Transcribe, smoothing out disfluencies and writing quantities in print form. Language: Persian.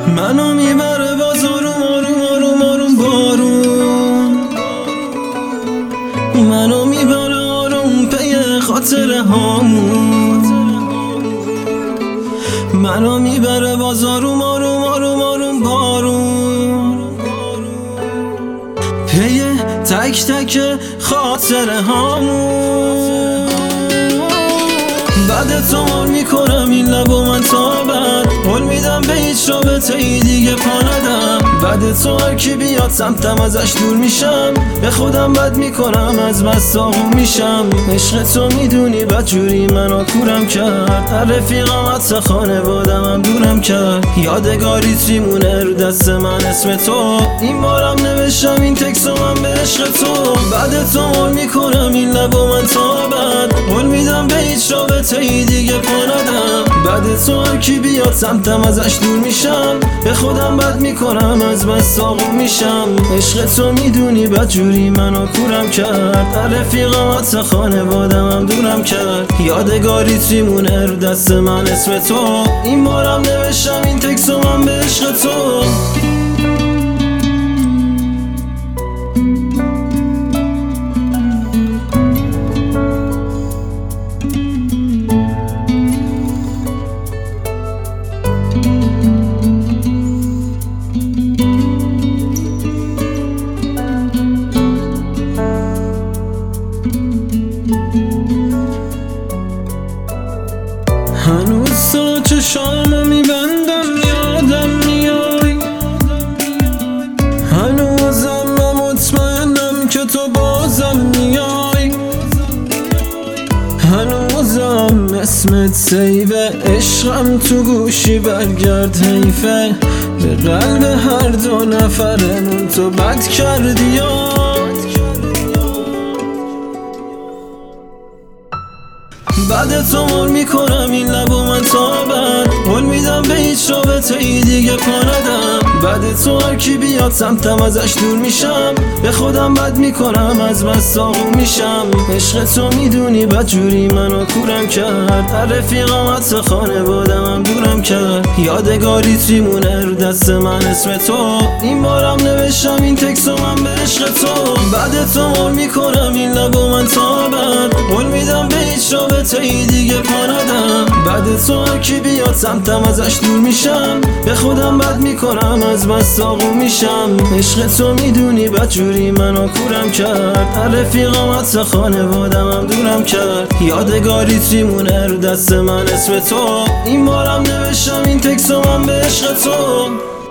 منو میبره باز آروم آروم آروم آروم بارون، منو میبره آروم پی خاطره هامون، منو میبره باز آروم آروم آروم آروم بارون، پی تک تک خاطره هامون. بعد تو مال میکنم این لبو من تا بعد، قول میدم به هیچ رابطه ای دیگه پا ندم. بعد تو هر کی بیاد سمتم ازش دور میشم، به خودم بد میکنم از بس آروم میشم. عشق تو میدونی بدجوری منو کورم کرد، هر رفیقم حتی خانوادم هم دورم کرد. یادگاریت میمونه رو دست من اسم تو، این بارم نوشتم این تکسو من به عشق تو. بعد تو مال میکنم این لبو من تا بعد، قول میدم به هیچ رابطه ای دیگه پا ندم. بعد تو هر کی بیاد سمتم ازش دور میشم، به خودم بد میکنم از بس آروم میشم. عشق تو میدونی بدجوری منو کورم کرد، هر رفیقم حتی خانوادم هم دورم کرد. یادگاریت میمونه رو دست من اسم تو، این بارم نوشتم این تکسو من به عشق تو. هنوز تا چشامو میبندم یادم میای، هنوزم مطمئنم که تو بازم میای، هنوزم اسمت سیوه، عشقم تو گوشی برگرد حیفه. به قلب هر دو نفرمون تو بد کردی یا بعد تو مال میکنم این لبو من تا بعد، قول میدم به هیچ رابطه ای دیگه پا ندم. بعد تو هر کی بیاد سمتم ازش دور میشم، به خودم بد میکنم از بس آروم میشم. عشق تو میدونی بدجوری منو کورم کرد، هر رفیقم حتی خانوادم هم دورم کرد. یادگاریت میمونه رو دست من اسم تو، این بارم نوشتم این تکسو من به عشق تو. بعد تو مال میکنم این لبو من تا بعد، قول میدم به هیچ رابطه ای دیگه پا ندم. بعد تو هر کی بیاد سمتم ازش دور میشم، به خودم بد میکنم از بس آروم میشم. عشق تو میدونی بدجوری منو کورم کرد، هر رفیقم حتی خانوادم هم دورم کرد. یادگاریت میمونه رو دست من اسم تو، این بارم نوشتم این تکسو من به عشق تو.